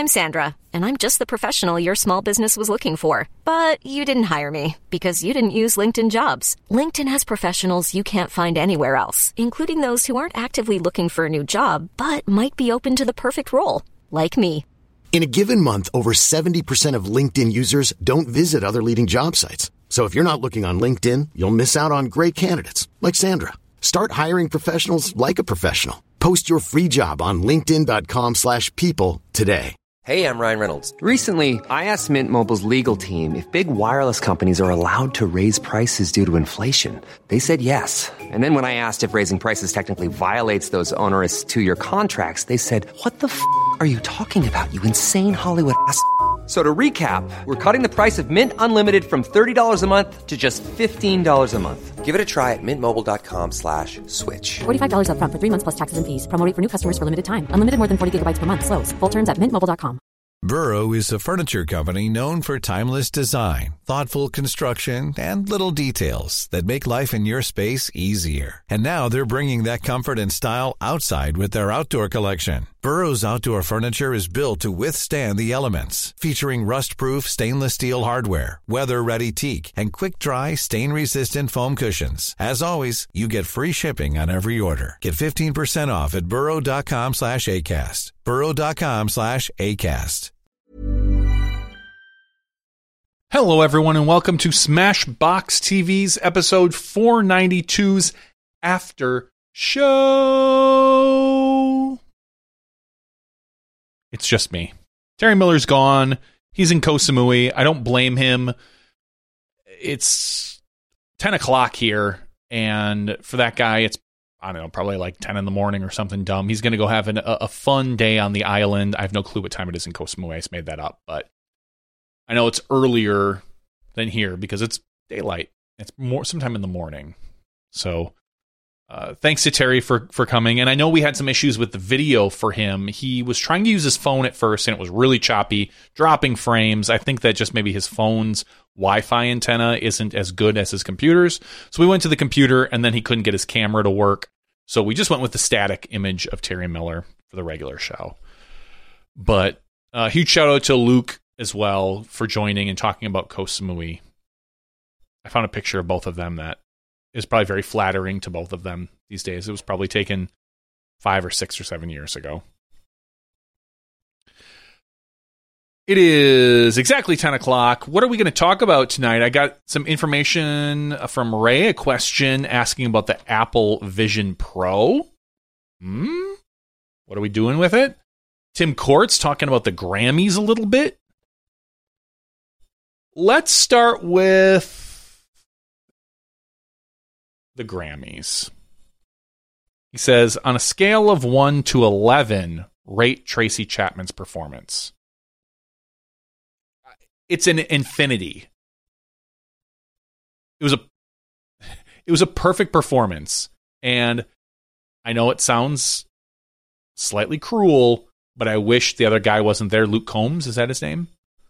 I'm Sandra, and I'm just the professional your small business was looking for. But you didn't hire me because you didn't use LinkedIn Jobs. LinkedIn has professionals you can't find anywhere else, including those who aren't actively looking for a new job, but might be open to the perfect role, like me. In a given month, over 70% of LinkedIn users don't visit other leading job sites. So if you're not looking on LinkedIn, you'll miss out on great candidates like Sandra. Start hiring professionals like a professional. Post your free job on linkedin.com/people today. Hey, I'm Ryan Reynolds. Recently, I asked Mint Mobile's legal team if big wireless companies are allowed to raise prices due to inflation. They said yes. And then when I asked if raising prices technically violates those onerous two-year contracts, they said, "What the f*** are you talking about, you insane Hollywood ass?" So to recap, we're cutting the price of Mint Unlimited from $30 a month to just $15 a month. Give it a try at mintmobile.com/switch. $45 up front for 3 months plus taxes and fees. Promo rate for new customers for limited time. Unlimited more than 40 gigabytes per month. Slows full terms at mintmobile.com. Burrow is a furniture company known for timeless design, thoughtful construction, and little details that make life in your space easier. And now they're bringing that comfort and style outside with their outdoor collection. Burrow's outdoor furniture is built to withstand the elements, featuring rust-proof stainless steel hardware, weather-ready teak, and quick-dry, stain-resistant foam cushions. As always, you get free shipping on every order. Get 15% off at burrow.com/ACAST. burrow.com/ACAST. Hello, everyone, and welcome to Smashbox TV's episode 492's After Show. It's just me. Terry Miller's gone. He's in Koh Samui. I don't blame him. It's 10 o'clock here, and for that guy, it's, I don't know, probably like 10 in the morning or something dumb. He's going to go have a fun day on the island. I have no clue what time it is in Koh Samui. I just made that up, but I know it's earlier than here because it's daylight. It's more sometime in the morning. So thanks to Terry for coming. And I know we had some issues with the video for him. He was trying to use his phone at first, and it was really choppy, dropping frames. I think that just maybe his phone's Wi-Fi antenna isn't as good as his computer's. So we went to the computer, and then he couldn't get his camera to work. So we just went with the static image of Terry Miller for the regular show. But huge shout out to Luke as well for joining and talking about Koh Samui. I found a picture of both of them that is probably very flattering to both of them these days. It was probably taken 5 or 6 or 7 years ago. It is exactly 10 o'clock. What are we going to talk about tonight? I got some information from Ray, a question asking about the Apple Vision Pro. What are we doing with it? Tim Court's talking about the Grammys a little bit. Let's start with the Grammys. He says, on a scale of 1 to 11, rate Tracy Chapman's performance. It's an infinity. It was a perfect performance. And I know it sounds slightly cruel, but I wish the other guy wasn't there. Luke Combs, is that his name?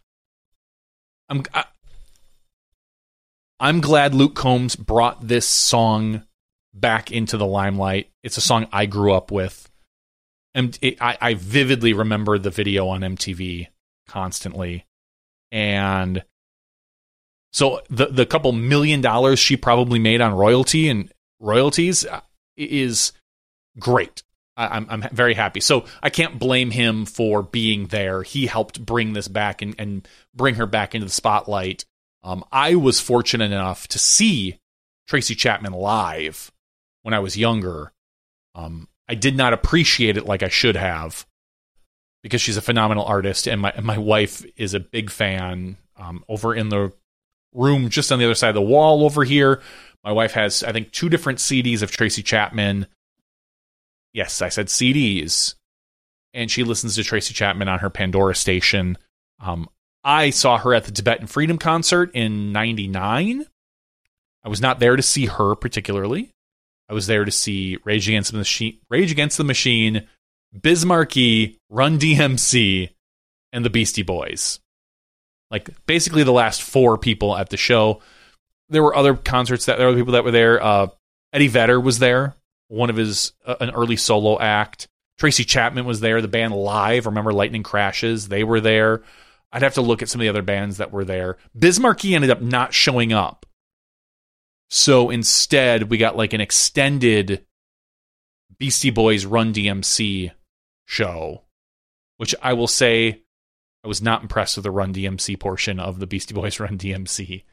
I'm glad Luke Combs brought this song back into the limelight. It's a song I grew up with. And I vividly remember the video on MTV constantly. And so the couple $1 million she probably made on royalties is great. I'm very happy. So I can't blame him for being there. He helped bring this back and bring her back into the spotlight. I was fortunate enough to see Tracy Chapman live when I was younger. I did not appreciate it like I should have because she's a phenomenal artist, and my wife is a big fan. Over in the room just on the other side of the wall over here, my wife has, I think, 2 different CDs of Tracy Chapman. Yes, I said CDs. And she listens to Tracy Chapman on her Pandora station. I saw her at the Tibetan Freedom Concert in 99. I was not there to see her particularly. I was there to see Rage Against the Machine, Biz Markie, Run DMC, and the Beastie Boys. Like, basically the last 4 people at the show. There were other concerts there were people that were there. Eddie Vedder was there, one of his an early solo act. Tracy Chapman was there. The band Live, remember Lightning Crashes? They were there. I'd have to look at some of the other bands that were there. Biz Markie ended up not showing up. So instead, we got like an extended Beastie Boys Run DMC show, which I will say I was not impressed with the Run DMC portion of the Beastie Boys Run DMC.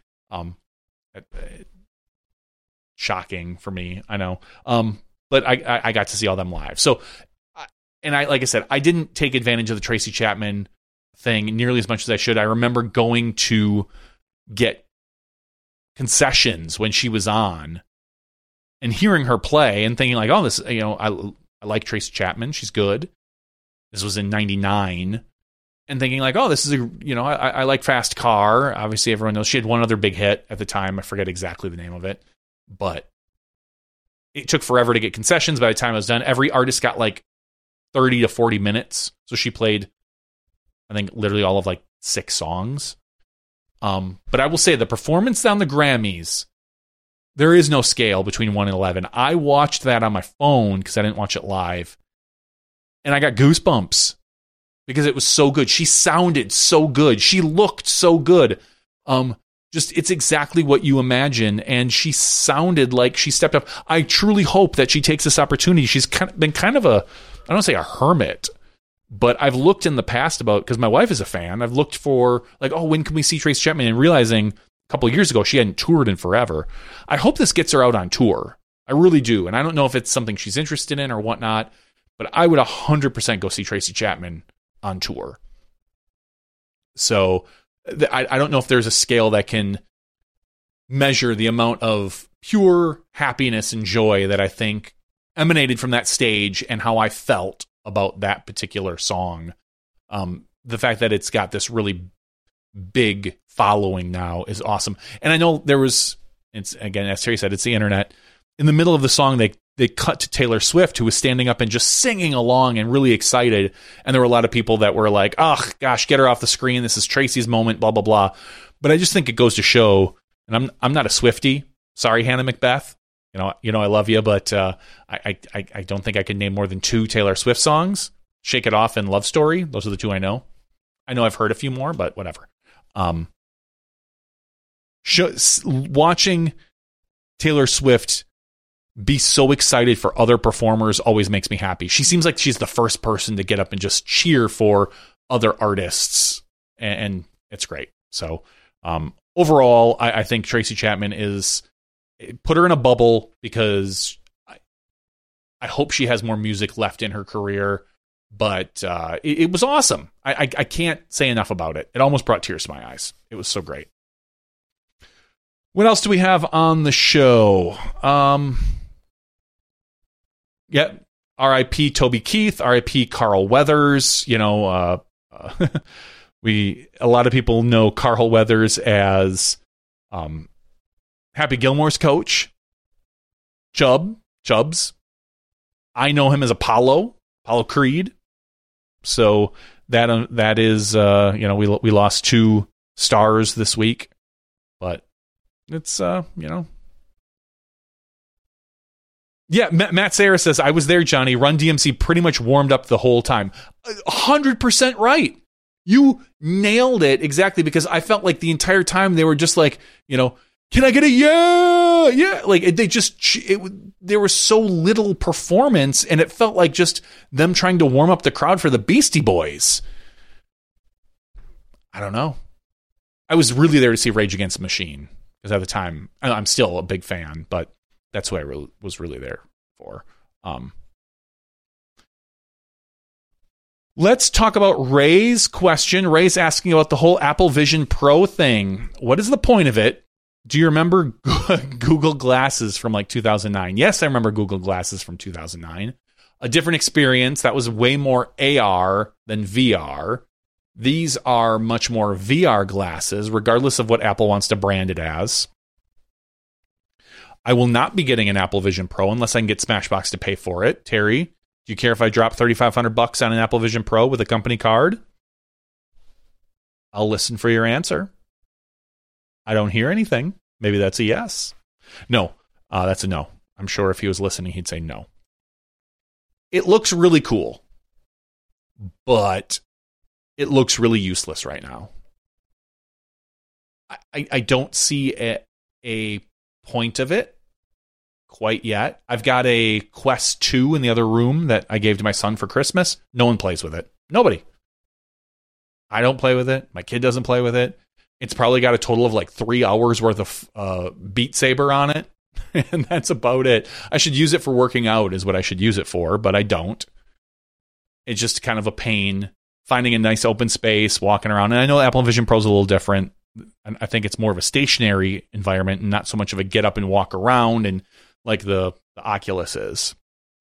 Shocking for me, I know. But I got to see all them live. So, and like I said, I didn't take advantage of the Tracy Chapman thing nearly as much as I should. I remember going to get concessions when she was on and hearing her play and thinking like, oh, this, I like Tracy Chapman. She's good. This was in 99. And thinking like, oh, this is I like Fast Car. Obviously, everyone knows she had one other big hit at the time. I forget exactly the name of it, but it took forever to get concessions. By the time I was done, every artist got like 30 to 40 minutes. So she played, I think, literally all of like 6 songs. But I will say the performance down the Grammys, there is no scale between 1 and 11. I watched that on my phone because I didn't watch it live. And I got goosebumps because it was so good. She sounded so good. She looked so good. It's exactly what you imagine. And she sounded like she stepped up. I truly hope that she takes this opportunity. She's been kind of I don't want to say a hermit, but I've looked in the past because my wife is a fan. I've looked for like, oh, when can we see Tracy Chapman? And realizing a couple of years ago, she hadn't toured in forever. I hope this gets her out on tour. I really do. And I don't know if it's something she's interested in or whatnot, but I would 100% go see Tracy Chapman on tour. So I don't know if there's a scale that can measure the amount of pure happiness and joy that I think emanated from that stage and how I felt about that particular song. The fact that it's got this really big following now is awesome. And I know it's again, as Terry said, it's the internet. In the middle of the song, they cut to Taylor Swift, who was standing up and just singing along and really excited. And there were a lot of people that were like, oh, gosh, get her off the screen. This is Tracy's moment, blah, blah, blah. But I just think it goes to show, and I'm not a Swiftie. Sorry, Hannah Macbeth. I love you, but I don't think I can name more than 2 Taylor Swift songs. Shake It Off and Love Story. Those are the 2 I know. I know I've heard a few more, but whatever. Watching Taylor Swift be so excited for other performers always makes me happy. She seems like she's the first person to get up and just cheer for other artists, and it's great. So overall, I think Tracy Chapman put her in a bubble because I hope she has more music left in her career, but it was awesome. I can't say enough about it. It almost brought tears to my eyes. It was so great. What else do we have on the show? R.I.P. Toby Keith, R.I.P. Carl Weathers. A lot of people know Carl Weathers as Happy Gilmore's coach, Chubbs. I know him as Apollo Creed. So that is we lost 2 stars this week, but it's Yeah, Matt Sayre says, I was there, Johnny. Run DMC pretty much warmed up the whole time. 100% right. You nailed it exactly, because I felt like the entire time they were just like, can I get a yeah? Yeah. Like there was so little performance, and it felt like just them trying to warm up the crowd for the Beastie Boys. I don't know. I was really there to see Rage Against the Machine, because at the time, I'm still a big fan, but that's what I was really there for. Let's talk about Ray's question. Ray's asking about the whole Apple Vision Pro thing. What is the point of it? Do you remember Google Glasses from like 2009? Yes, I remember Google Glasses from 2009. A different experience. That was way more AR than VR. These are much more VR glasses, regardless of what Apple wants to brand it as. I will not be getting an Apple Vision Pro unless I can get Smashbox to pay for it. Terry, do you care if I drop $3,500 on an Apple Vision Pro with a company card? I'll listen for your answer. I don't hear anything. Maybe that's a yes. No, that's a no. I'm sure if he was listening, he'd say no. it looks really cool, but it looks really useless right now. I don't see a point of it quite yet. I've got a Quest 2 in the other room that I gave to my son for Christmas. No one plays with it. Nobody. I don't play with it. My kid doesn't play with it. It's probably got a total of like 3 hours worth of Beat Saber on it. And that's about it. I should use it for working out is what I should use it for, but I don't. It's just kind of a pain finding a nice open space, walking around. And I know Apple Vision Pro is a little different. I think it's more of a stationary environment and not so much of a get up and walk around and like the Oculus is.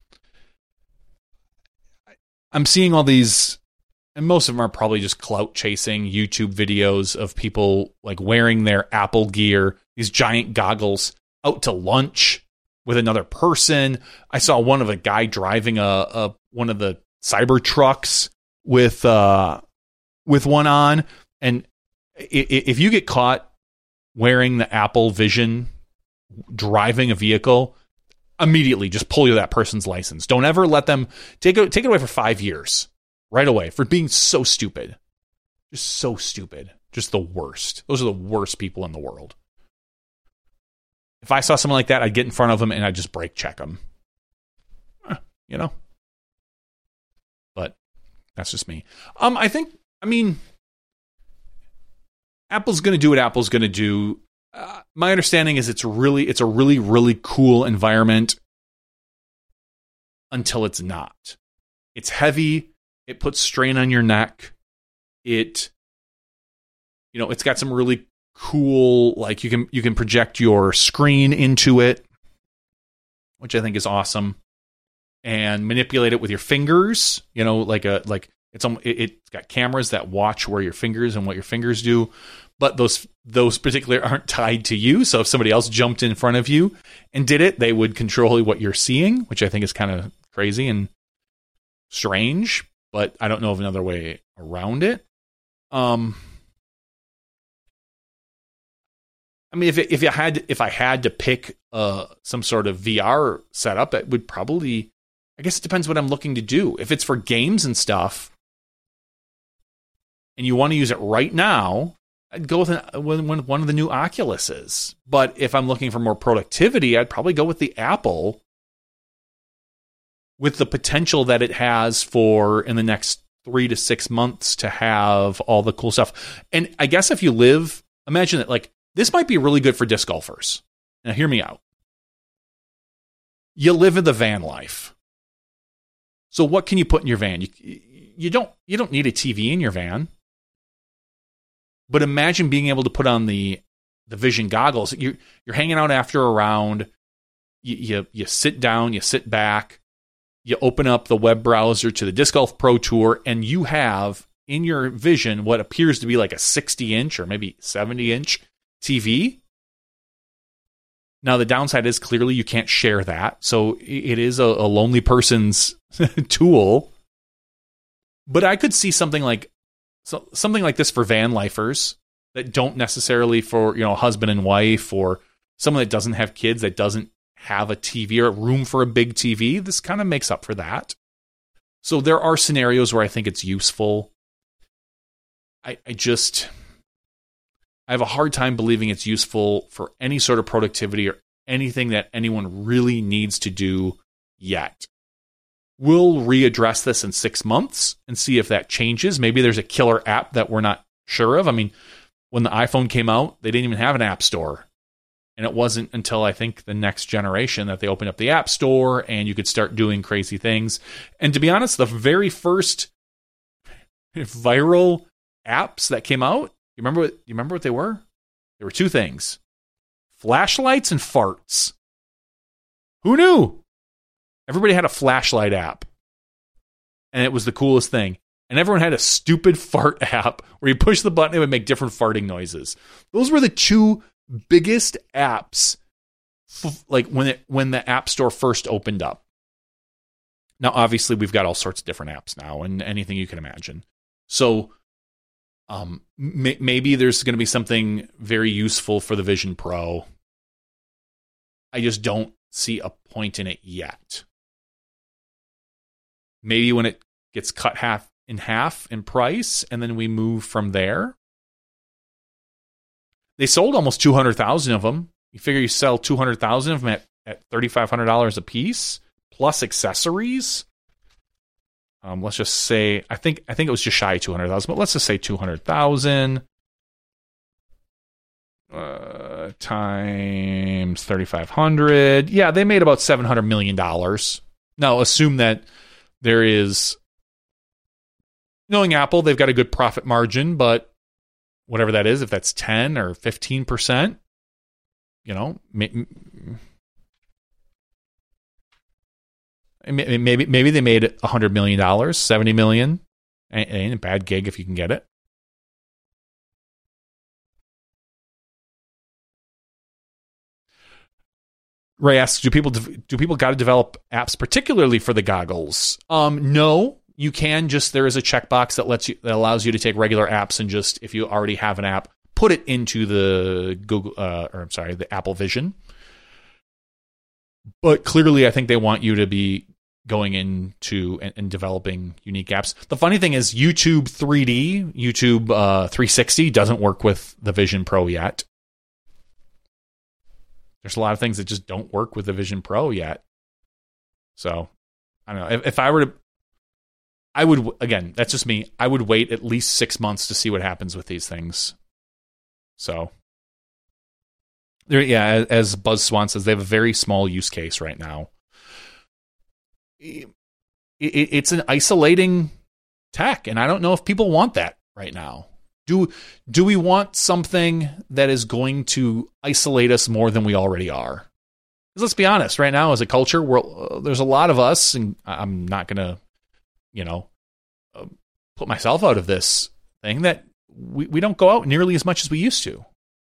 I'm seeing all these, and most of them are probably just clout chasing YouTube videos of people like wearing their Apple gear, these giant goggles, out to lunch with another person. I saw one of a guy driving one of the cyber trucks with one on, and if you get caught wearing the Apple Vision driving a vehicle, immediately just pull that person's license. Don't ever let them take it away for 5 years right away for being so stupid. Just so stupid. Just the worst. Those are the worst people in the world. If I saw someone like that, I'd get in front of them and I'd just brake check them. You know? But that's just me. Apple's going to do what Apple's going to do. My understanding is it's a really, really cool environment until it's not. It's heavy. It puts strain on your neck. It's got some really cool, like you can project your screen into it, which I think is awesome, and manipulate it with your fingers. It's got cameras that watch where your fingers and what your fingers do, but those particularly aren't tied to you. So if somebody else jumped in front of you and did it, they would control what you're seeing, which I think is kind of crazy and strange, but I don't know of another way around it. If I had to pick some sort of VR setup, it would probably, I guess it depends what I'm looking to do. If it's for games and stuff, and you want to use it right now, I'd go with one of the new Oculuses. But if I'm looking for more productivity, I'd probably go with the Apple, with the potential that it has for in the next 3 to 6 months to have all the cool stuff. And I guess if you imagine that, like, this might be really good for disc golfers. Now, hear me out. You live in the van life. So what can you put in your van? You don't need a TV in your van. But imagine being able to put on the Vision goggles. You're hanging out after a round. You sit down, you sit back, you open up the web browser to the Disc Golf Pro Tour, and you have in your Vision what appears to be like a 60-inch or maybe 70-inch TV. Now, the downside is clearly you can't share that. So it is a lonely person's tool. But I could see something like this for van lifers that don't necessarily for, husband and wife, or someone that doesn't have kids, that doesn't have a TV or a room for a big TV. This kind of makes up for that. So there are scenarios where I think it's useful. I have a hard time believing it's useful for any sort of productivity or anything that anyone really needs to do yet. We'll readdress this in 6 months and see if that changes. Maybe there's a killer app that we're not sure of. I mean, when the iPhone came out, they didn't even have an app store. And it wasn't until I think the next generation that they opened up the app store and you could start doing crazy things. And to be honest, the very first viral apps that came out, you remember what they were? There were 2 things: flashlights and farts. Who knew? Everybody had a flashlight app, and it was the coolest thing. And everyone had a stupid fart app where you push the button, it would make different farting noises. Those were the 2 biggest apps, like when the App Store first opened up. Now, obviously, we've got all sorts of different apps now, and anything you can imagine. So, maybe there's going to be something very useful for the Vision Pro. I just don't see a point in it yet. maybe when it gets cut in half in price, and then we move from there. They sold almost 200,000 of them. You figure you sell 200,000 of them at $3,500 a piece, plus accessories. Let's just say, I think it was just shy of 200,000, but let's just say 200,000 times 3,500. Yeah, they made about $700 million. Now, assume that there is, knowing Apple, they've got a good profit margin, but whatever that is, if that's 10 or 15%, maybe they made $100 million, $70 million. Ain't a bad gig if you can get it. Ray asks, do people got to develop apps particularly for the goggles? No, you can just, there is a checkbox that allows you to take regular apps and just, if you already have an app, put it into the the Apple Vision. But clearly, I think they want you to be going into and developing unique apps. The funny thing is YouTube 3D, YouTube 360 doesn't work with the Vision Pro yet. There's a lot of things that just don't work with the Vision Pro yet. So, I don't know. If I were to, I would, again, that's just me. I would wait at least 6 months to see what happens with these things. So, yeah, as Buzz Swan says, they have a very small use case right now. It's an isolating tech, and I don't know if people want that right now. Do we want something that is going to isolate us more than we already are? Because let's be honest, right now as a culture, there's a lot of us, and I'm not going to, put myself out of this thing, that we don't go out nearly as much as we used to.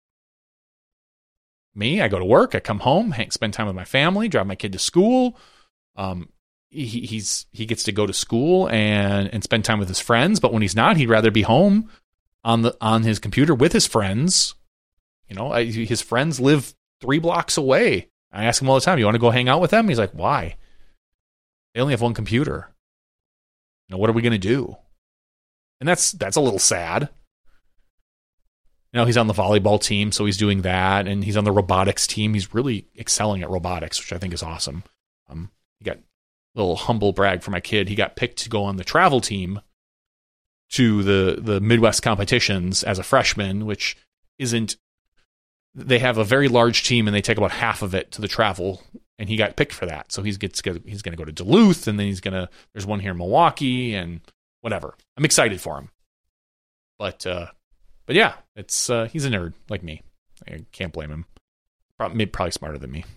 Me, I go to work, I come home, spend time with my family, drive my kid to school. He gets to go to school and spend time with his friends, but when he's not, he'd rather be home on his computer with his friends. His friends live 3 blocks away. I ask him all the time, you want to go hang out with them? He's like, why? They only have one computer. What are we going to do? And that's a little sad. He's on the volleyball team, so he's doing that, and he's on the robotics team. He's really excelling at robotics, which I think is awesome. He got a little humble brag for my kid. He got picked to go on the travel team to the Midwest competitions as a freshman, which isn't, they have a very large team and they take about half of it to the travel, and he got picked for that. So he's going to go to Duluth, and then there's one here in Milwaukee, and whatever. I'm excited for him. But yeah, it's he's a nerd like me. I can't blame him. Probably smarter than me.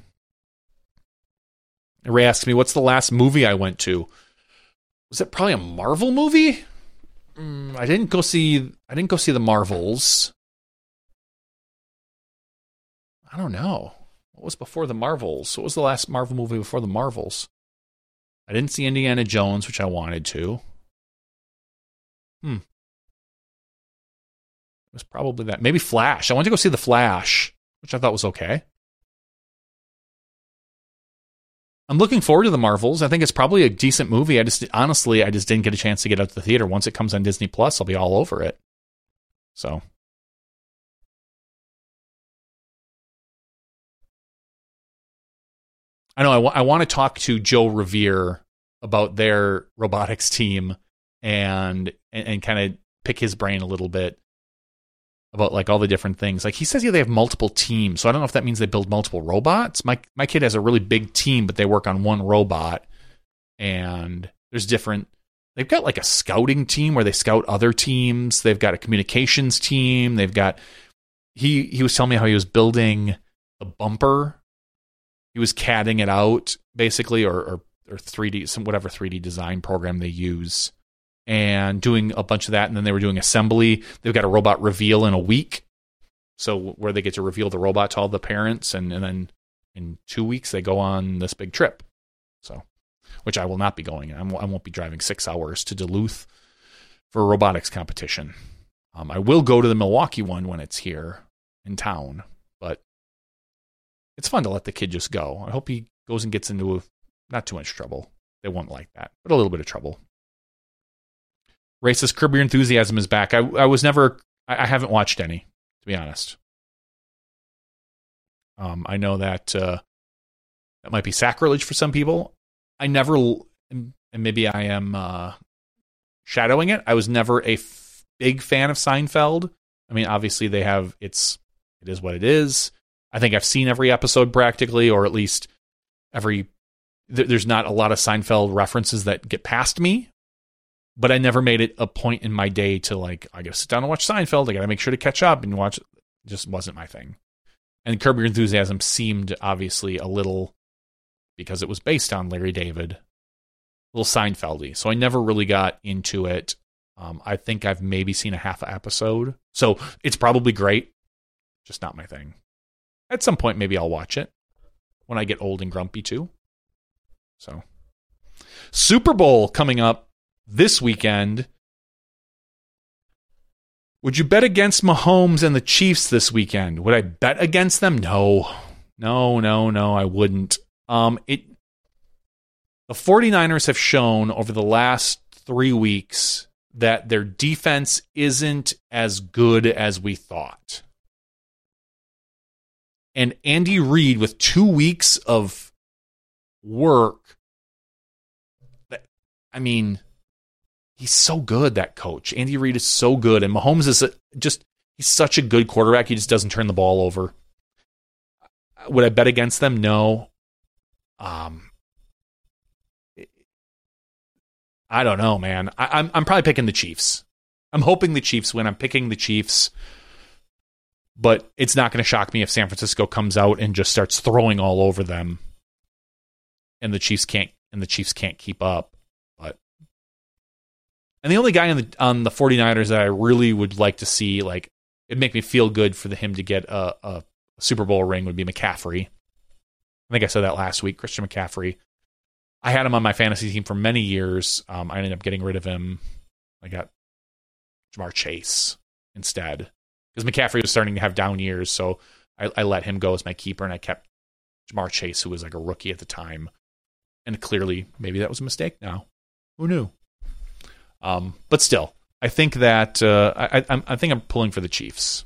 Ray asks me, what's the last movie I went to? Was it probably a Marvel movie? I didn't go see the Marvels. I don't know. What was before the Marvels? What was the last Marvel movie before the Marvels? I didn't see Indiana Jones, which I wanted to. It was probably that. Maybe Flash. I went to go see The Flash, which I thought was okay. I'm looking forward to the Marvels. I think it's probably a decent movie. I just didn't get a chance to get out to the theater. Once it comes on Disney Plus, I'll be all over it. So, I know I want to talk to Joe Revere about their robotics team and kind of pick his brain a little bit about like all the different things. Like he says, they have multiple teams. So I don't know if that means they build multiple robots. My kid has a really big team, but they work on one robot. And there's they've got like a scouting team where they scout other teams. They've got a communications team. They've got, he was telling me how he was building the bumper. He was CADing it out basically, or 3D, whatever 3D design program they use, and doing a bunch of that. And then they were doing assembly. They've got a robot reveal in a week. So where they get to reveal the robot to all the parents. And then in 2 weeks, they go on this big trip. So, which I will not be going. I won't be driving 6 hours to Duluth for a robotics competition. I will go to the Milwaukee one when it's here in town, but it's fun to let the kid just go. I hope he goes and gets into not too much trouble. they won't like that. But a little bit of trouble. Racist Curb Your Enthusiasm is back. I haven't watched any, to be honest. I know that that might be sacrilege for some people. I never, and maybe I am shadowing it. I was never a big fan of Seinfeld. I mean, obviously it is what it is. I think I've seen every episode practically, or at least there's not a lot of Seinfeld references that get past me, but I never made it a point in my day to like, I gotta sit down and watch Seinfeld. I gotta make sure to catch up and watch. It just wasn't my thing. And Curb Your Enthusiasm seemed obviously a little, because it was based on Larry David, a little Seinfeld-y. So I never really got into it. I think I've maybe seen a half an episode. So it's probably great, just not my thing. At some point, maybe I'll watch it when I get old and grumpy too. So, Super Bowl coming up this weekend. Would you bet against Mahomes and the Chiefs this weekend? Would I bet against them? No, I wouldn't. The 49ers have shown over the last 3 weeks that their defense isn't as good as we thought. And Andy Reid, with 2 weeks of work, I mean, he's so good, that coach. Andy Reid is so good. And Mahomes is he's such a good quarterback. He just doesn't turn the ball over. Would I bet against them? No. I don't know, man. I'm probably picking the Chiefs. I'm hoping the Chiefs win. I'm picking the Chiefs. But it's not going to shock me if San Francisco comes out and just starts throwing all over them, and the Chiefs can't keep up. And the only guy on the 49ers that I really would like to see, like, it'd make me feel good for him to get a Super Bowl ring, would be McCaffrey. I think I said that last week, Christian McCaffrey. I had him on my fantasy team for many years. I ended up getting rid of him. I got Jamar Chase instead, because McCaffrey was starting to have down years, so I let him go as my keeper, and I kept Jamar Chase, who was like a rookie at the time. And clearly, maybe that was a mistake now. Who knew? But still, I think that I think I'm pulling for the Chiefs.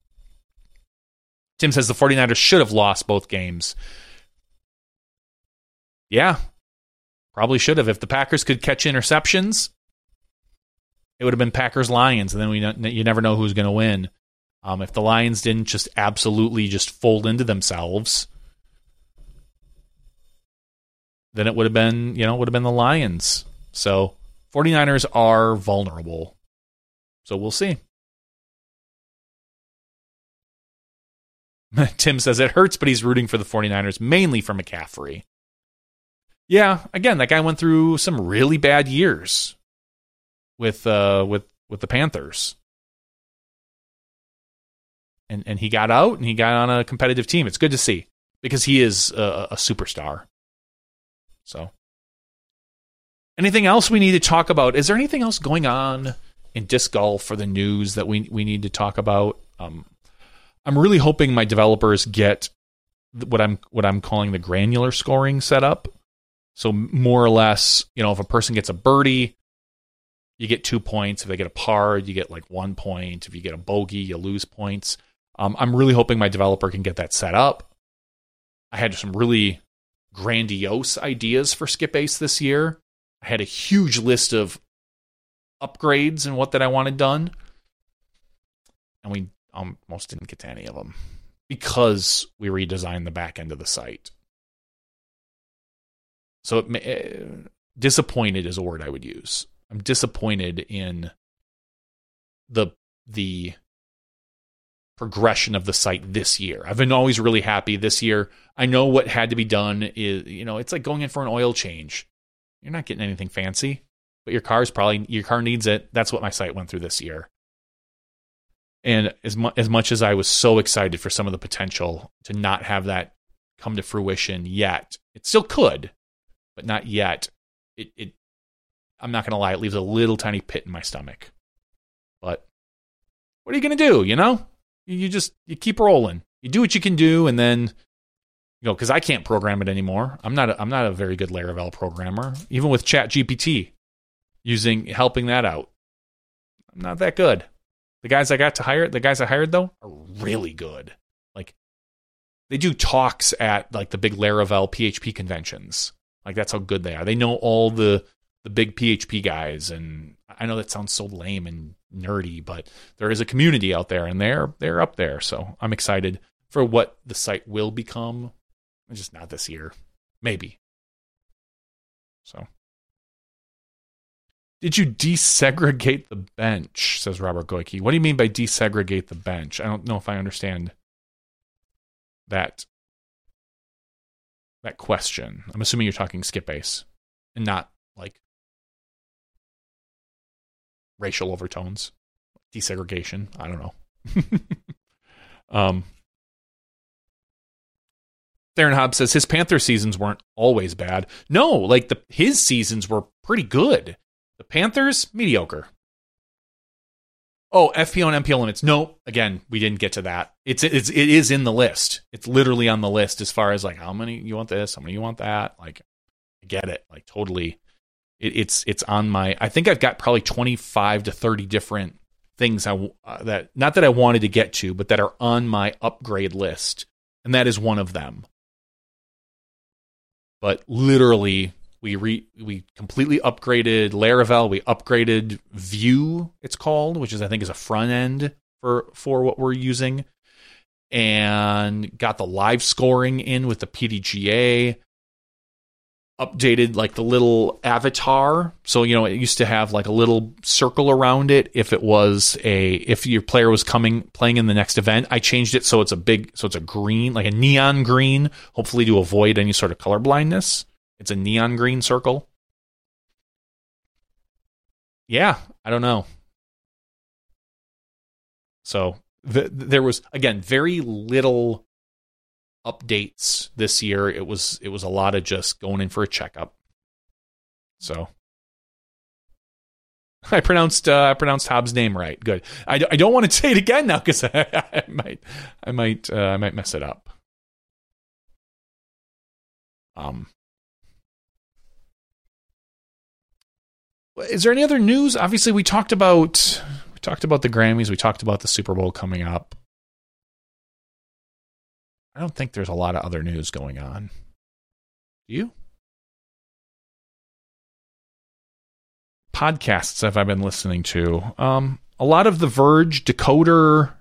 Tim says the 49ers should have lost both games. Yeah, probably should have. If the Packers could catch interceptions, it would have been Packers-Lions, and then you never know who's going to win. If the Lions didn't just absolutely just fold into themselves, then it would have been, the Lions. So 49ers are vulnerable. So we'll see. Tim says it hurts, but he's rooting for the 49ers, mainly for McCaffrey. Yeah, again, that guy went through some really bad years with the Panthers. And he got out, and he got on a competitive team. It's good to see, because he is a superstar. So, anything else we need to talk about? Is there anything else going on in disc golf for the news that we need to talk about? I'm really hoping my developers get what I'm calling the granular scoring set up. So more or less, if a person gets a birdie, you get 2 points. If they get a par, you get like 1 point. If you get a bogey, you lose points. I'm really hoping my developer can get that set up. I had some really grandiose ideas for Skip Ace this year. I had a huge list of upgrades and what that I wanted done. And we almost didn't get to any of them because we redesigned the back end of the site. So disappointed is a word I would use. I'm disappointed in the progression of the site this year. I've been always really happy this year. I know what had to be done is, it's like going in for an oil change. You're not getting anything fancy, but your car needs it. That's what my site went through this year. And as much as I was so excited for some of the potential to not have that come to fruition yet, it still could, but not yet. I'm not going to lie, it leaves a little tiny pit in my stomach. But what are you going to do, You keep rolling. You do what you can do, and then because I can't program it anymore. I'm not a very good Laravel programmer, even with ChatGPT helping that out. I'm not that good. The guys I hired though are really good. Like, they do talks at like the big Laravel PHP conventions. Like, that's how good they are. They know all the big PHP guys, and I know that sounds so lame and nerdy, but there is a community out there, and they're up there. So I'm excited for what the site will become. Just not this year. Maybe. So. Did you desegregate the bench, says Robert Goike. What do you mean by desegregate the bench? I don't know if I understand that question. I'm assuming you're talking skip ace and not like racial overtones. Desegregation. I don't know. Theron Hobbs says his Panther seasons weren't always bad. No, like his seasons were pretty good. The Panthers, mediocre. Oh, FPO and MPO limits. No, again, we didn't get to that. It is in the list. It's literally on the list as far as like how many you want this, how many you want that. Like, I get it. Like, totally. It's on my. I think I've got probably 25 to 30 different things that not that I wanted to get to, but that are on my upgrade list, and that is one of them. But literally, we completely upgraded Laravel. We upgraded Vue, it's called, which I think is a front end for what we're using, and got the live scoring in with the PDGA. Updated like the little avatar, so it used to have like a little circle around it if your player was playing in the next event. I changed it so it's a green, like a neon green, hopefully to avoid any sort of color blindness. It's a neon green circle. Yeah, I don't know. So there was, again, very little updates this year. It was a lot of just going in for a checkup. So I pronounced Hobbs' name right. Good. I don't want to say it again now because I might mess it up. Is there any other news? Obviously, we talked about the Grammys. We talked about the Super Bowl coming up. I don't think there's a lot of other news going on. Do you? Podcasts have I been listening to? A lot of The Verge, Decoder.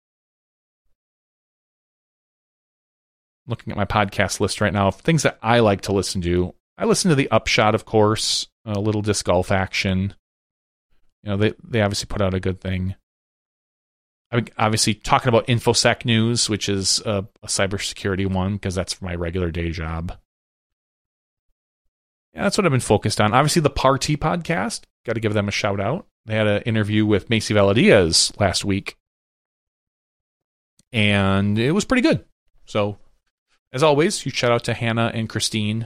Looking at my podcast list right now, things that I like to listen to. I listen to The Upshot, of course. A Little Disc Golf Action. They obviously put out a good thing. I'm obviously talking about InfoSec News, which is a cybersecurity one, because that's for my regular day job. Yeah, that's what I've been focused on. Obviously, the Party podcast. Got to give them a shout out. They had an interview with Macy Valadiaz last week, and it was pretty good. So, as always, huge shout out to Hannah and Christine.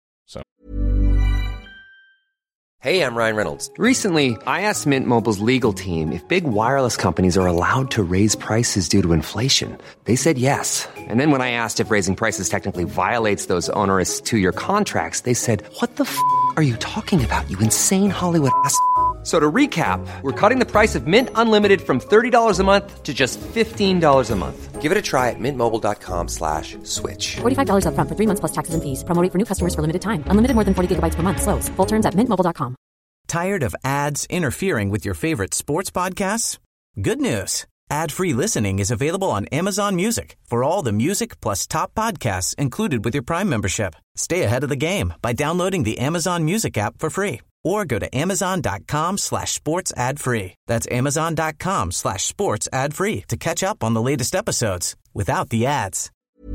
Hey, I'm Ryan Reynolds. Recently, I asked Mint Mobile's legal team if big wireless companies are allowed to raise prices due to inflation. They said yes. And then when I asked if raising prices technically violates those onerous 2-year contracts, they said, "What the f*** are you talking about, you insane Hollywood ass?" So to recap, we're cutting the price of Mint Unlimited from $30 a month to just $15 a month. Give it a try at mintmobile.com/switch. $45 up front for 3 months plus taxes and fees. Promo rate for new customers for limited time. Unlimited more than 40 gigabytes per month. Slows full terms at mintmobile.com. Tired of ads interfering with your favorite sports podcasts? Good news. Ad-free listening is available on Amazon Music for all the music plus top podcasts included with your Prime membership. Stay ahead of the game by downloading the Amazon Music app for free or go to amazon.com/sports ad free. That's amazon.com/sports ad free to catch up on the latest episodes without the ads.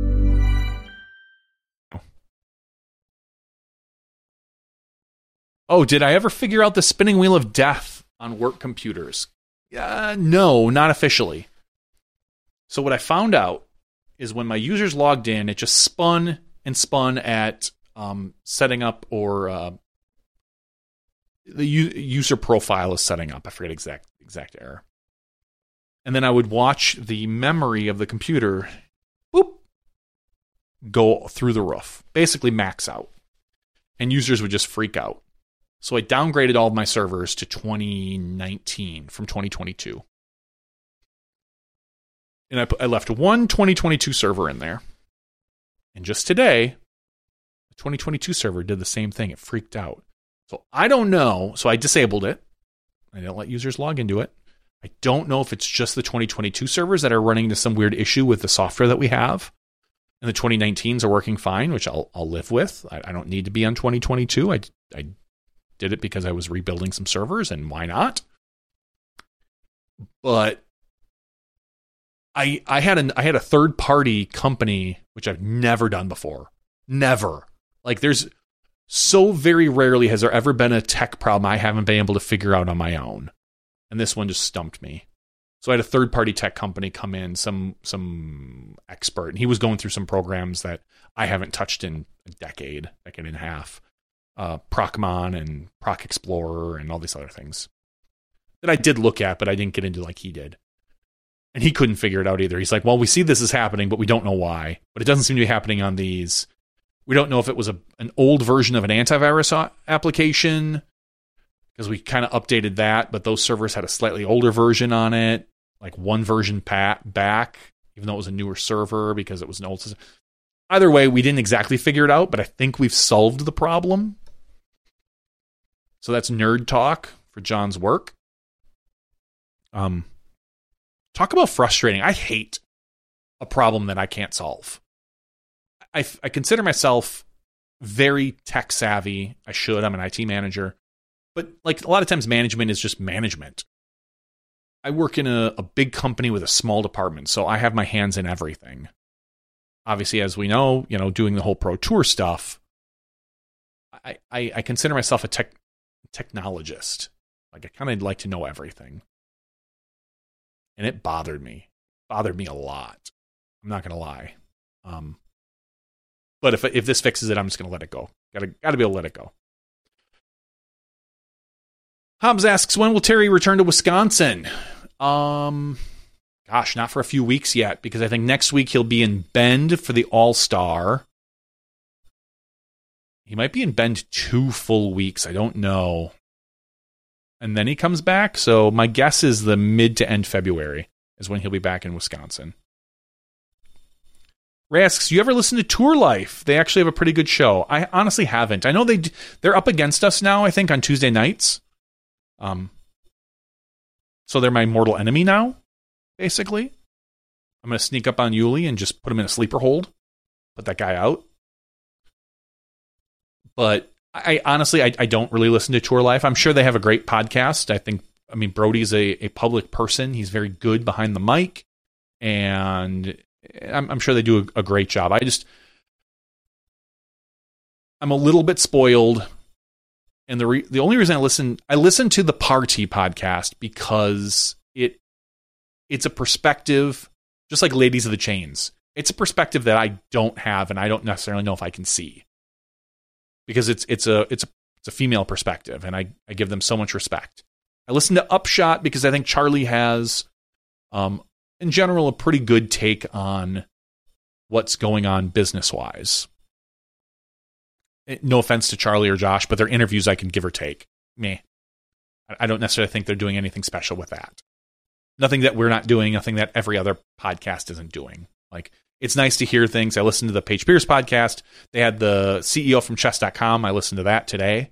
Oh, did I ever figure out the spinning wheel of death on work computers? No, not officially. So what I found out is when my users logged in, it just spun and spun at setting up or the user profile is setting up. I forget exact error. And then I would watch the memory of the computer, boop, go through the roof, basically max out. And users would just freak out. So I downgraded all of my servers to 2019 from 2022. And I left one 2022 server in there. And just today, the 2022 server did the same thing. It freaked out. So I don't know. So I disabled it. I didn't let users log into it. I don't know if it's just the 2022 servers that are running into some weird issue with the software that we have. And the 2019s are working fine, which I'll live with. I don't need to be on 2022. I did it because I was rebuilding some servers, and why not? But I had a third-party company, which I've never done before. Never. Like, there's so very rarely has there ever been a tech problem I haven't been able to figure out on my own. And this one just stumped me. So I had a third-party tech company come in, some expert, and he was going through some programs that I haven't touched in a decade and a half. Procmon and Proc Explorer and all these other things that I did look at, but I didn't get into like he did. And he couldn't figure it out either. He's like, well, we see this is happening, but we don't know why. But it doesn't seem to be happening on these. We don't know if it was an old version of an antivirus application, because we kind of updated that, but those servers had a slightly older version on it, like one version back, even though it was a newer server because it was an old system. Either way, we didn't exactly figure it out, but I think we've solved the problem. So that's nerd talk for John's work. Talk about frustrating. I hate a problem that I can't solve. I consider myself very tech savvy. I should. I'm an IT manager. But like a lot of times management is just management. I work in a big company with a small department, so I have my hands in everything. Obviously, as we know, doing the whole Pro Tour stuff, I consider myself a technologist. Like I kind of like to know everything. And it bothered me a lot. I'm not going to lie. But if this fixes it, I'm just going to let it go. Got to be able to let it go. Hobbs asks, when will Terry return to Wisconsin? Gosh, not for a few weeks yet, because I think next week he'll be in Bend for the All-Star. He might be in Bend 2 full weeks. I don't know. And then he comes back. So my guess is the mid to end February is when he'll be back in Wisconsin. Ray asks, you ever listen to Tour Life? They actually have a pretty good show. I honestly haven't. I know they're up against us now, I think, on Tuesday nights. So they're my mortal enemy now, basically. I'm going to sneak up on Yuli and just put him in a sleeper hold. Put that guy out. But I honestly don't really listen to Tour Life. I'm sure they have a great podcast. Brody's a public person. He's very good behind the mic. And I'm sure they do a great job. I'm a little bit spoiled. And the only reason I listen to the Party podcast because it's a perspective, just like Ladies of the Chains. It's a perspective that I don't have, and I don't necessarily know if I can see, because it's a female perspective, and I give them so much respect. I listen to Upshot because I think Charlie has, in general, a pretty good take on what's going on business wise. No offense to Charlie or Josh, but their interviews I can give or take. Meh. I don't necessarily think they're doing anything special with that. Nothing that we're not doing, nothing that every other podcast isn't doing. Like, it's nice to hear things. I listened to the Paige Pierce podcast. They had the CEO from chess.com. I listened to that today.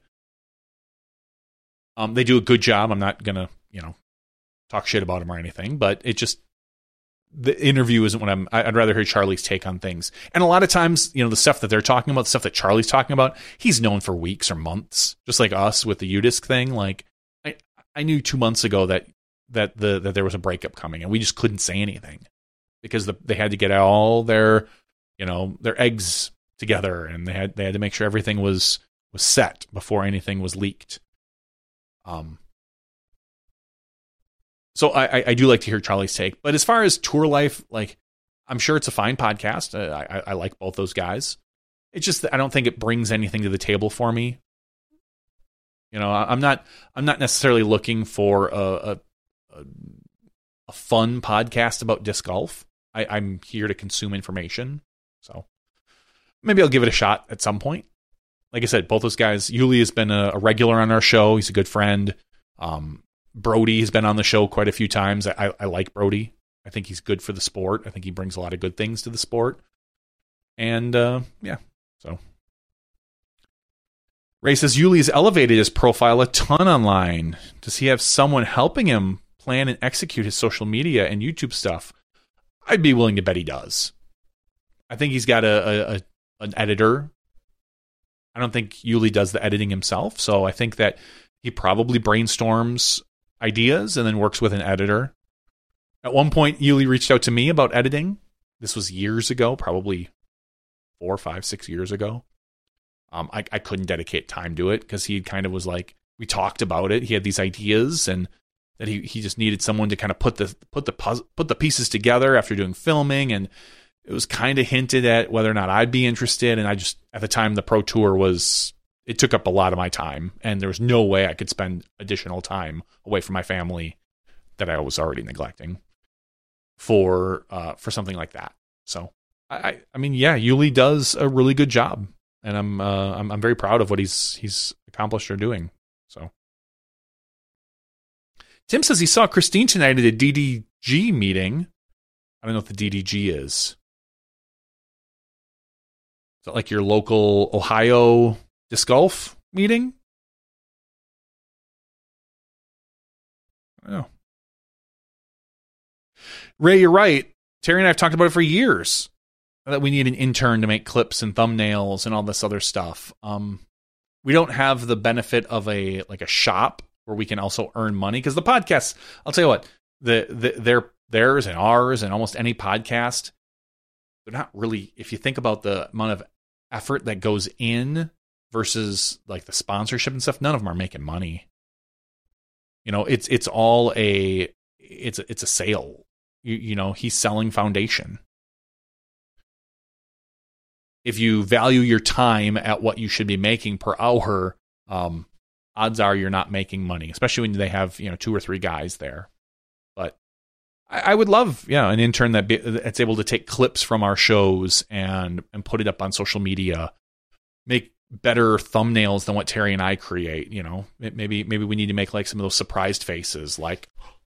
They do a good job. I'm not going to, talk shit about them or anything, but the interview isn't what I'd rather hear Charlie's take on things. And a lot of times, the stuff that they're talking about, the stuff that Charlie's talking about, he's known for weeks or months, just like us with the UDisc thing. Like, I knew 2 months ago that there was a breakup coming, and we just couldn't say anything because they had to get all their eggs together, and they had to make sure everything was set before anything was leaked. So I do like to hear Charlie's take. But as far as Tour Life, like, I'm sure it's a fine podcast. I like both those guys. It's just that I don't think it brings anything to the table for me. I'm not necessarily looking for a fun podcast about disc golf. I'm here to consume information. So maybe I'll give it a shot at some point. Like I said, both those guys, Yuli has been a regular on our show. He's a good friend. Brody has been on the show quite a few times. I like Brody. I think he's good for the sport. I think he brings a lot of good things to the sport. And, so. Ray says, Yuli has elevated his profile a ton online. Does he have someone helping him plan and execute his social media and YouTube stuff? I'd be willing to bet he does. I think he's got an editor. I don't think Yuli does the editing himself, so I think that he probably brainstorms ideas and then works with an editor. At one point, Yuli reached out to me about editing. This was years ago, probably 4, 5, 6 years ago. I couldn't dedicate time to it because he kind of was like, we talked about it. He had these ideas and that he just needed someone to kind of put the pieces together after doing filming, and it was kind of hinted at whether or not I'd be interested. And I just, at the time, the Pro Tour it took up a lot of my time, and there was no way I could spend additional time away from my family that I was already neglecting for something like that. So I mean, yeah, Yuli does a really good job, and I'm very proud of what he's accomplished or doing. So Tim says he saw Christine tonight at a DDG meeting. I don't know what the DDG is. Is that like your local Ohio disc golf meeting? I don't know. Ray, you're right. Terry and I have talked about it for years, that we need an intern to make clips and thumbnails and all this other stuff. We don't have the benefit of a shop where we can also earn money, because the podcasts, I'll tell you what, theirs and ours and almost any podcast, they're not really, if you think about the amount of effort that goes in versus like the sponsorship and stuff, none of them are making money. You know, it's all a sale. You know, he's selling foundation. If you value your time at what you should be making per hour, odds are you're not making money, especially when they have, 2 or 3 guys there. But I would love, an intern that's able to take clips from our shows and put it up on social media, make better thumbnails than what Terry and I create. Maybe we need to make like some of those surprised faces, like,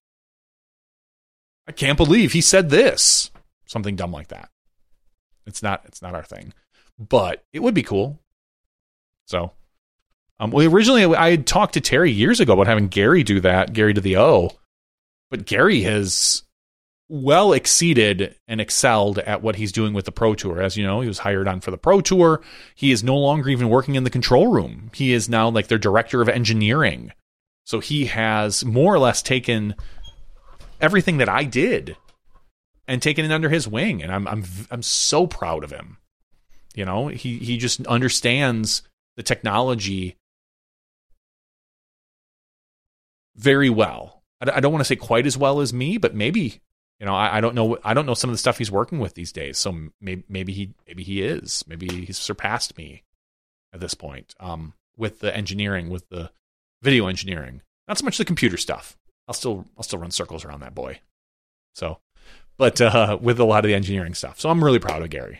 I can't believe he said this, something dumb like that. It's not our thing, but it would be cool. So, originally I had talked to Terry years ago about having Gary do that, Gary to the O, but Gary has well exceeded and excelled at what he's doing with the Pro Tour. As you know, he was hired on for the Pro Tour. He is no longer even working in the control room. He is now like their director of engineering. So he has more or less taken everything that I did and taken it under his wing, and I'm so proud of him. He just understands the technology very well. I don't want to say quite as well as me, but maybe, I don't know. I don't know some of the stuff he's working with these days. So maybe he is. Maybe he's surpassed me at this point. With the engineering, with the video engineering, not so much the computer stuff. I'll still run circles around that boy. So, but with a lot of the engineering stuff. So I'm really proud of Gary.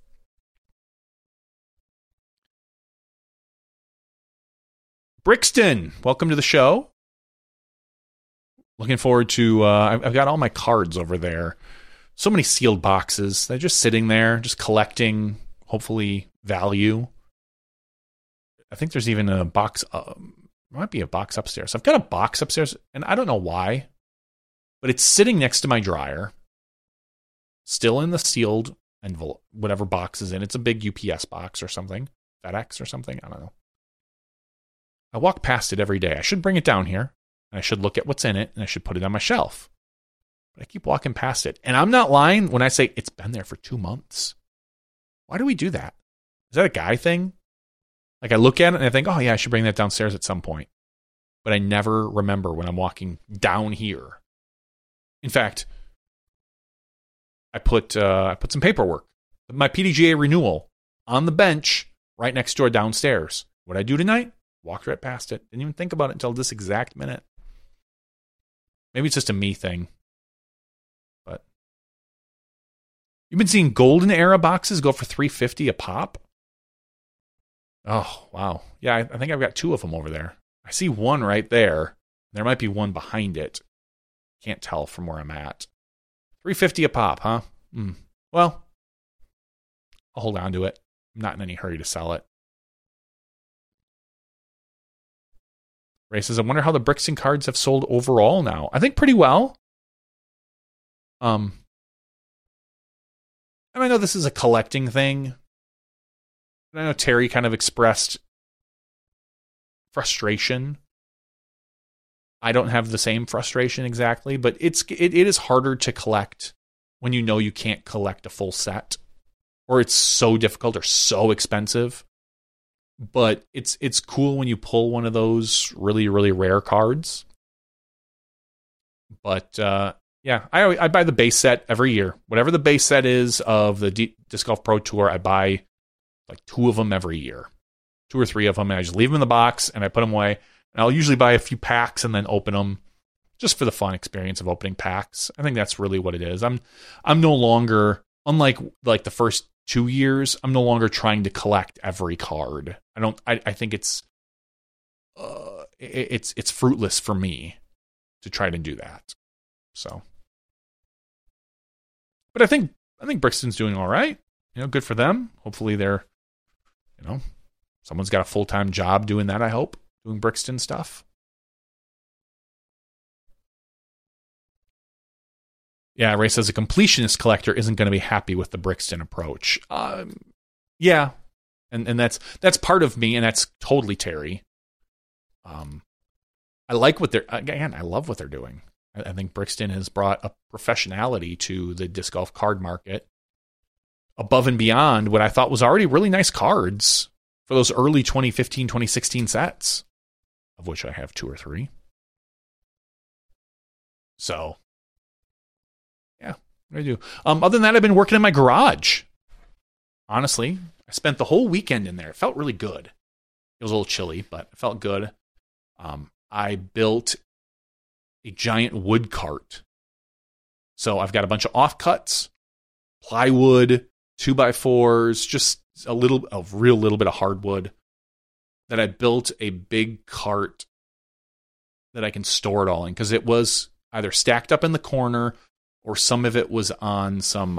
Brixton, welcome to the show. Looking forward to, I've got all my cards over there. So many sealed boxes. They're just sitting there, just collecting, hopefully, value. I think there's even a box, might be a box upstairs. I've got a box upstairs, and I don't know why, but it's sitting next to my dryer, still in the sealed envelope, whatever box is in. It's a big UPS box or something, FedEx or something. I don't know. I walk past it every day. I should bring it down here, and I should look at what's in it, and I should put it on my shelf. But I keep walking past it, and I'm not lying when I say it's been there for 2 months. Why do we do that? Is that a guy thing? Like, I look at it and I think, oh yeah, I should bring that downstairs at some point. But I never remember when I'm walking down here. In fact, I put some paperwork, my PDGA renewal, on the bench right next door downstairs. What I do tonight? Walked right past it. Didn't even think about it until this exact minute. Maybe it's just a me thing. But You've been seeing golden era boxes go for $350 a pop. Oh, wow. Yeah, I think I've got 2 of them over there. I see one right there. There might be one behind it. Can't tell from where I'm at. $350 a pop, huh? Well, I'll hold on to it. I'm not in any hurry to sell it. Ray says, I wonder how the Brixton cards have sold overall now. I think pretty well. And I know this is a collecting thing. And I know Terry kind of expressed frustration. I don't have the same frustration exactly, but it is harder to collect when you know you can't collect a full set, or it's so difficult or so expensive. But it's cool when you pull one of those really, really rare cards. But yeah, I buy the base set every year. Whatever the base set is of the Disc Golf Pro Tour, I buy like 2 of them every year. 2 or 3 of them, and I just leave them in the box, and I put them away. And I'll usually buy a few packs and then open them just for the fun experience of opening packs. I think that's really what it is. I'm no longer, unlike like the first 2 years, I'm no longer trying to collect every card. I think it's fruitless for me to try to do that. So, but I think Brixton's doing all right. Good for them. Hopefully they're, someone's got a full-time job doing that, I hope, doing Brixton stuff. Yeah, Ray says a completionist collector isn't going to be happy with the Brixton approach. Yeah, and that's part of me, and that's totally Terry. I like what I love what they're doing. I think Brixton has brought a professionality to the disc golf card market above and beyond what I thought was already really nice cards for those early 2015, 2016 sets, of which I have 2 or 3. So, yeah, what do I do? Other than that, I've been working in my garage. Honestly, I spent the whole weekend in there. It felt really good. It was a little chilly, but it felt good. I built a giant wood cart. So I've got a bunch of offcuts, plywood, 2x4s, just a real little bit of hardwood that I built a big cart that I can store it all in, because it was either stacked up in the corner or some of it was on some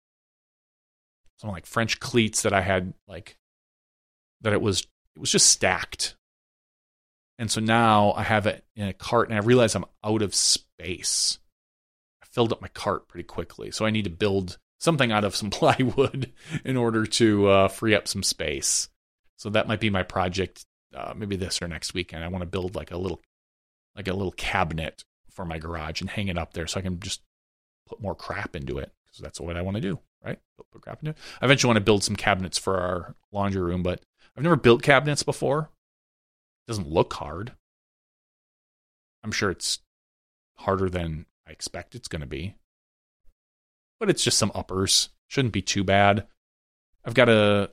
like French cleats that I had, like, that it was just stacked. And so now I have it in a cart, and I realize I'm out of space. I filled up my cart pretty quickly, so I need to build something out of some plywood in order to free up some space. So that might be my project, maybe this or next weekend. I want to build like a little cabinet for my garage and hang it up there so I can just put more crap into it, because that's what I want to do, right? Put crap into it. I eventually want to build some cabinets for our laundry room, but I've never built cabinets before. It doesn't look hard. I'm sure it's harder than I expect it's going to be. But it's just some uppers. Shouldn't be too bad. I've got a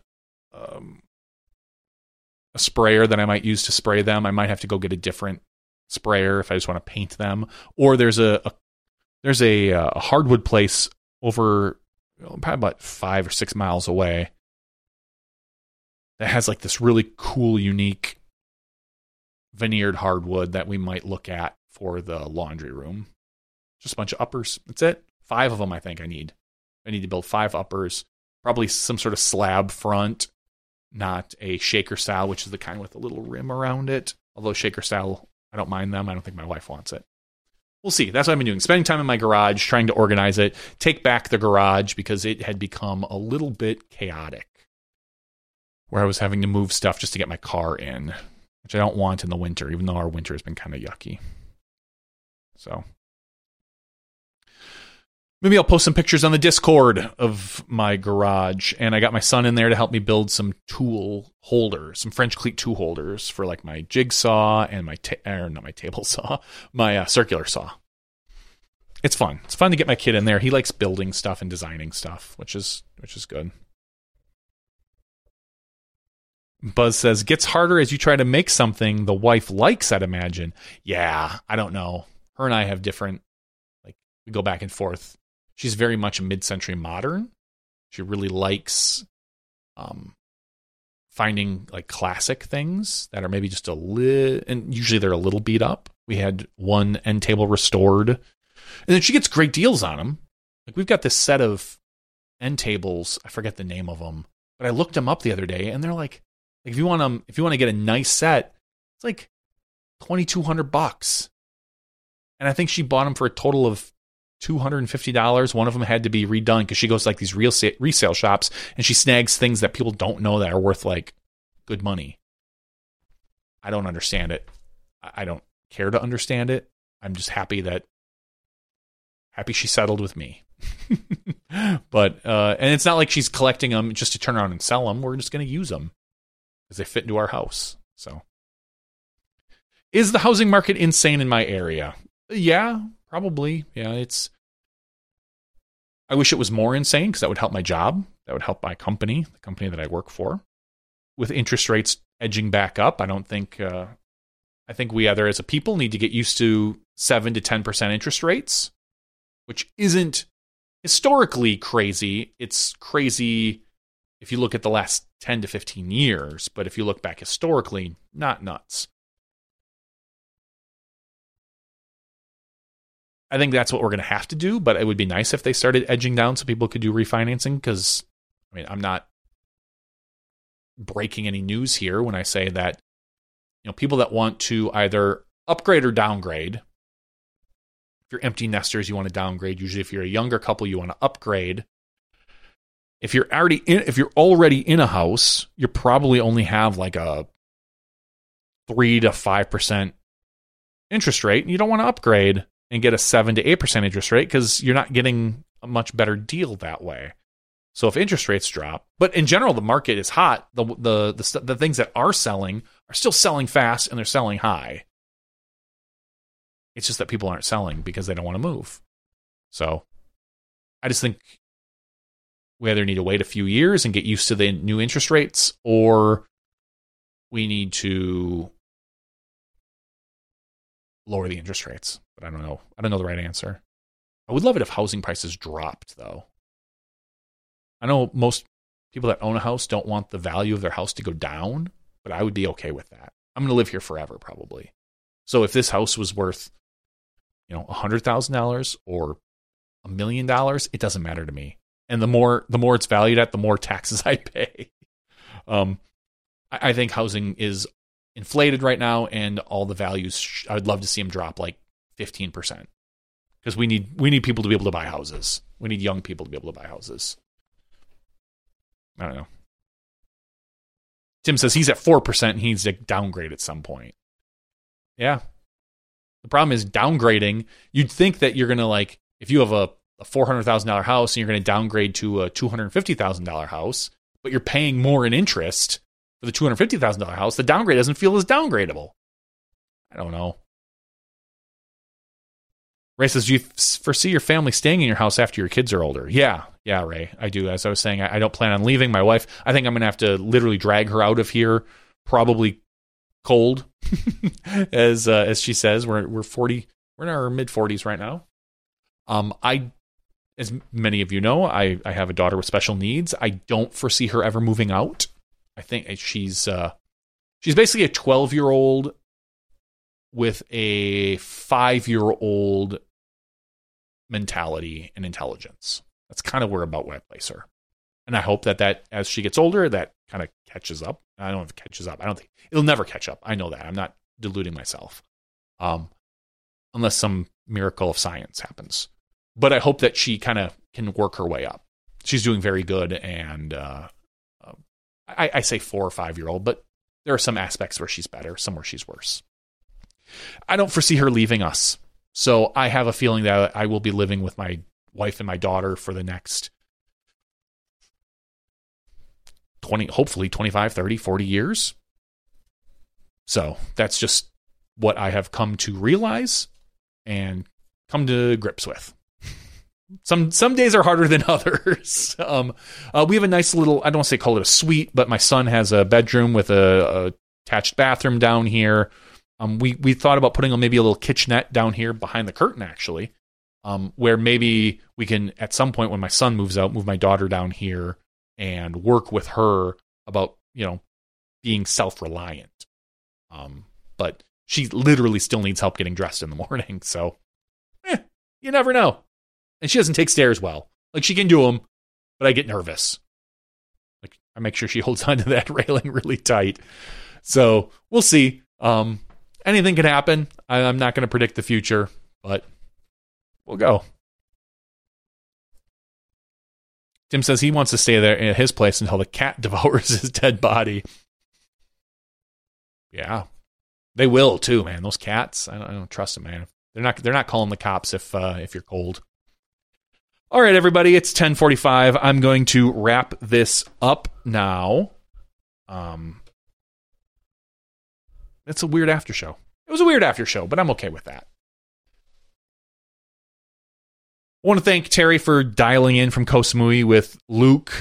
sprayer that I might use to spray them. I might have to go get a different sprayer if I just want to paint them. Or there's a hardwood place over probably about 5 or 6 miles away that has like this really cool, unique veneered hardwood that we might look at for the laundry room. Just a bunch of uppers. That's it. 5 of them I think I need. I need to build 5 uppers. Probably some sort of slab front, not a shaker style, which is the kind with a little rim around it. Although shaker style, I don't mind them. I don't think my wife wants it. We'll see. That's what I've been doing. Spending time in my garage, trying to organize it, take back the garage because it had become a little bit chaotic, where I was having to move stuff just to get my car in, which I don't want in the winter, even though our winter has been kind of yucky. So maybe I'll post some pictures on the Discord of my garage, and I got my son in there to help me build some tool holders, some French cleat tool holders for like my jigsaw and my table saw, my circular saw. It's fun. It's fun to get my kid in there. He likes building stuff and designing stuff, which is good. Buzz says, gets harder as you try to make something the wife likes, I'd imagine. Yeah, I don't know. Her and I have different, like, we go back and forth. She's very much a mid-century modern, She really likes finding like classic things that are maybe just a little, and usually they're a little beat up. We had one end table restored, and then she gets great deals on them. Like we've got this set of end tables. I forget the name of them, but I looked them up the other day, and they're like if you want to get a nice set, it's like $2,200. And I think she bought them for a total of $250. One of them had to be redone because she goes to like these resale shops and she snags things that people don't know that are worth like good money. I don't understand it. I don't care to understand it. I'm just happy she settled with me. But and it's not like she's collecting them just to turn around and sell them. We're just going to use them because they fit into our house. So, is the housing market insane in my area? Yeah, probably. Yeah, I wish it was more insane because that would help my job. That would help my company, the company that I work for. With interest rates edging back up, I think we either as a people need to get used to 7 to 10% interest rates, which isn't historically crazy. It's crazy if you look at the last 10 to 15 years, but if you look back historically, not nuts. I think that's what we're going to have to do, but it would be nice if they started edging down so people could do refinancing because, I mean, I'm not breaking any news here when I say that, people that want to either upgrade or downgrade. If you're empty nesters, you want to downgrade. Usually if you're a younger couple, you want to upgrade. If you're already in a house, you probably only have like a 3 to 5% interest rate, and you don't want to upgrade and get a 7 to 8% interest rate because you're not getting a much better deal that way. So if interest rates drop, but in general, the market is hot. The things that are selling are still selling fast and they're selling high. It's just that people aren't selling because they don't want to move. So I just think we either need to wait a few years and get used to the new interest rates, or we need to lower the interest rates. But I don't know. I don't know the right answer. I would love it if housing prices dropped, though. I know most people that own a house don't want the value of their house to go down, but I would be okay with that. I'm going to live here forever, probably. So if this house was worth, $100,000 or $1 million, it doesn't matter to me. And the more it's valued at, the more taxes I pay. I think housing is inflated right now, and all the values, I would love to see them drop like 15%. Because we need people to be able to buy houses. We need young people to be able to buy houses. I don't know. Tim says he's at 4% and he needs to downgrade at some point. Yeah. The problem is downgrading. You'd think that you're going to if you have a $400,000 house and you're going to downgrade to a $250,000 house, but you're paying more in interest for the $250,000 house, the downgrade doesn't feel as downgradable. I don't know. Ray says, do you foresee your family staying in your house after your kids are older? Yeah, Ray, I do. As I was saying, I don't plan on leaving. My wife, I think I'm going to have to literally drag her out of here, probably cold, as she says. We're 40. We're in our mid 40s right now. As many of you know, I have a daughter with special needs. I don't foresee her ever moving out. I think she's basically a 12-year-old with a 5-year-old mentality and intelligence. That's kind of where I place her. And I hope that as she gets older, that kind of catches up. I don't know if it catches up. I don't think it'll never catch up. I know that. I'm not deluding myself. Unless some miracle of science happens. But I hope that she kind of can work her way up. She's doing very good. And I say 4 or 5-year-old, but there are some aspects where she's better, some where she's worse. I don't foresee her leaving us. So I have a feeling that I will be living with my wife and my daughter for the next hopefully 25, 30, 40 years. So that's just what I have come to realize and come to grips with. Some days are harder than others. We have a nice little, I don't want to call it a suite, but my son has a bedroom with a attached bathroom down here. We thought about putting maybe a little kitchenette down here behind the curtain, actually. where maybe we can, at some point when my son moves out, move my daughter down here and work with her about, being self-reliant. But she literally still needs help getting dressed in the morning. So, you never know. And she doesn't take stairs well. Like, she can do them, but I get nervous. Like, I make sure she holds onto that railing really tight. So we'll see. Anything can happen. I'm not going to predict the future, but we'll go. Tim says he wants to stay there at his place until the cat devours his dead body. Yeah, they will too, man. Those cats, I don't trust them, man. They're not calling the cops if you're cold. All right, everybody, it's 10:45. I'm going to wrap this up now. It's a weird after show. It was a weird after show, but I'm okay with that. I want to thank Terry for dialing in from Koh Samui with Luke.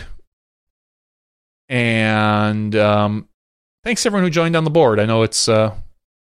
And thanks to everyone who joined on the board. I know it's not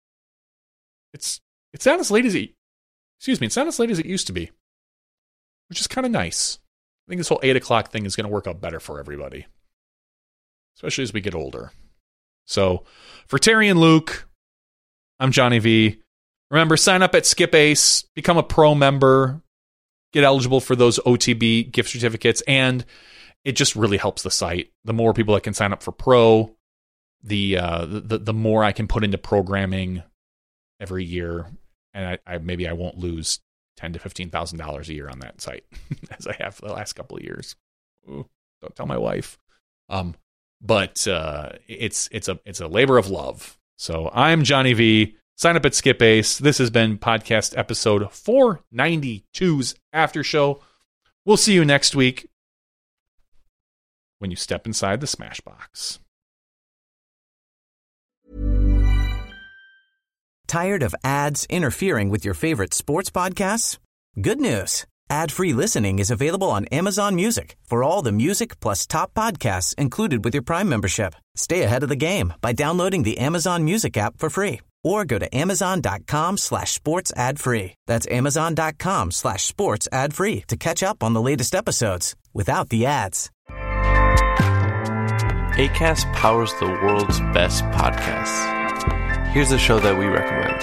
as late as it's not as late as it used to be, which is kind of nice. I think this whole 8 o'clock thing is going to work out better for everybody, especially as we get older. So for Terry and Luke, I'm Johnny V. Remember, sign up at Skip Ace, become a pro member, get eligible for those OTB gift certificates, and it just really helps the site. The more people that can sign up for pro, the more I can put into programming every year, and I maybe I won't lose $10,000 to $15,000 a year on that site as I have for the last couple of years. Ooh, don't tell my wife. But it's a labor of love. So I'm Johnny V. Sign up at Skip Ace. This has been podcast episode 492's After Show. We'll see you next week when you step inside the Smashbox. Tired of ads interfering with your favorite sports podcasts? Good news. Ad-free listening is available on Amazon Music for all the music plus top podcasts included with your Prime membership. Stay ahead of the game by downloading the Amazon Music app for free or go to amazon.com/sports ad free. That's amazon.com/sports ad free to catch up on the latest episodes without the ads. Acast powers the world's best podcasts. Here's a show that we recommend.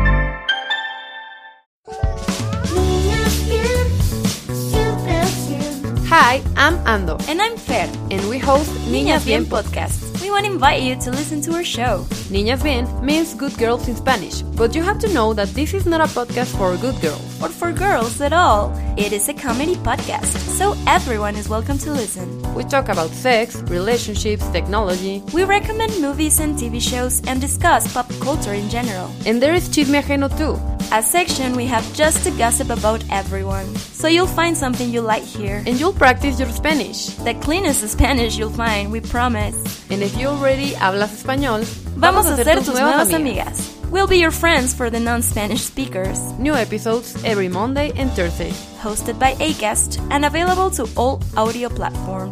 Hi, I'm Ando. And I'm Fer. And we host Niñas Bien podcast. We want to invite you to listen to our show. Niñas Bien means good girls in Spanish, but you have to know that this is not a podcast for good girls. Or for girls at all. It is a comedy podcast, so everyone is welcome to listen. We talk about sex, relationships, technology. We recommend movies and TV shows and discuss pop culture in general. And there is Chisme Ajeno too. A section we have just to gossip about everyone. So you'll find something you like here. And you'll practice your Spanish. The cleanest Spanish you'll find, we promise. And if you already hablas español, vamos a ser tus nuevas amigas. We'll be your friends for the non-Spanish speakers. New episodes every Monday and Thursday. Hosted by Acast and available to all audio platforms.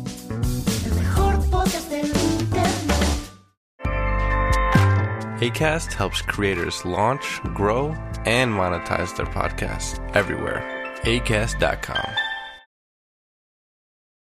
Acast helps creators launch, grow, and monetize their podcasts everywhere. Acast.com.